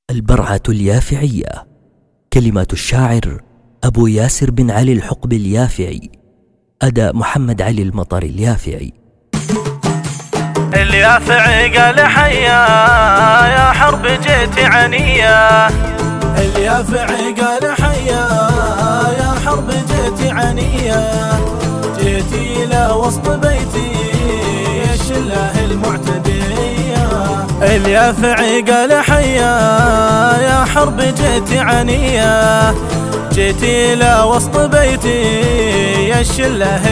البرعة اليافعية. كلمات الشاعر أبو ياسر بن علي الحقب اليافعي. أداء محمد علي المطر اليافعي. اليافعي قال حيا يا حرب جيت عنيا. اليافعي قال حيا يا حرب جيت عنيا. جيتي إلى وسط بيتي يا شله المعتدية. اليافعي قال حيا يا حرب جيت عنيا. جيتي إلى وسط بيتي يا الشله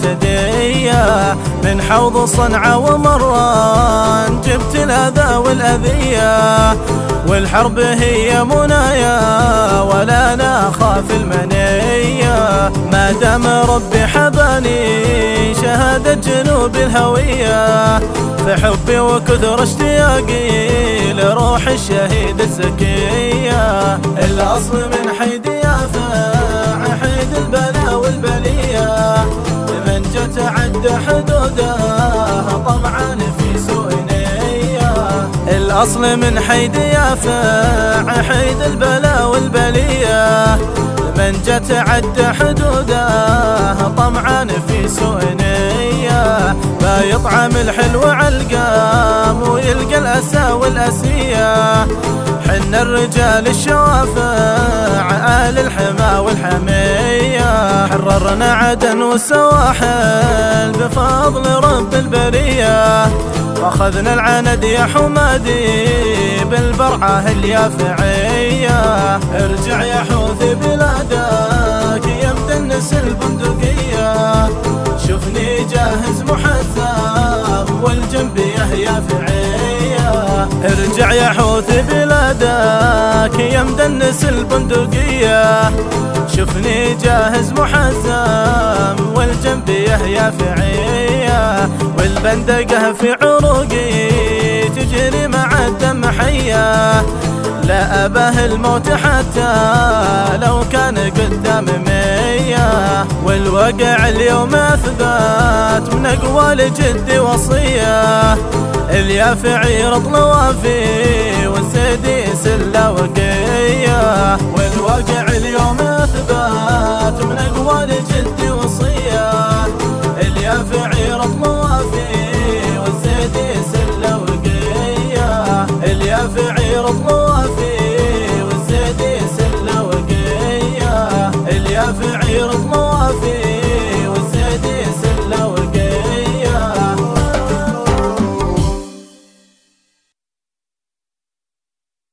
المعتدية. من حوض صنعاء ومران جبت الأذى والأذية. والحرب هي منايا ولا أنا أخاف المنية. ما دام ربي حباني شهادة جنوب الهوية. فحبي وكثر اشتياقي لروح الشهيد الزكية. الأصل من حيد يافع حيد البلاء والبلية. لمن جت عد حدوده طمعا في سوء نية. الأصل من حيد يافع حيد البلاء والبلية. لمن جت عد حدوده طمعا في سوء نية. ما يطعم الحلو علقام ويلقى الأسى والأسية. حنا الرجال الشوافع آل الحما والحمية. حررنا عدن والسواحل بفضل رب البرية. واخذنا العند يا حمادي بالبرعة اليافعية. ارجع يا حوثي بلادك يا مدنس البندقية. شوفني جاهز محزم والجنب يا يافعية. ارجع يا حوثي بلادك يا مدنس البندقية. شوفني جاهز محزم والجنب يا يافعية. والبندقة في عروقي تجري مع الدم حية. لا أباه الموت حتى لو كان قدام مية. والوقع اليوم أثبات من أقوال جدي وصية. اليافعي رطل وافي والسيدي سلة وقية. والواقع اليوم أثبات من أقوال جدي وصية. اليافعي رطل وافي والسيدي سلة وقية. اليافعي رطل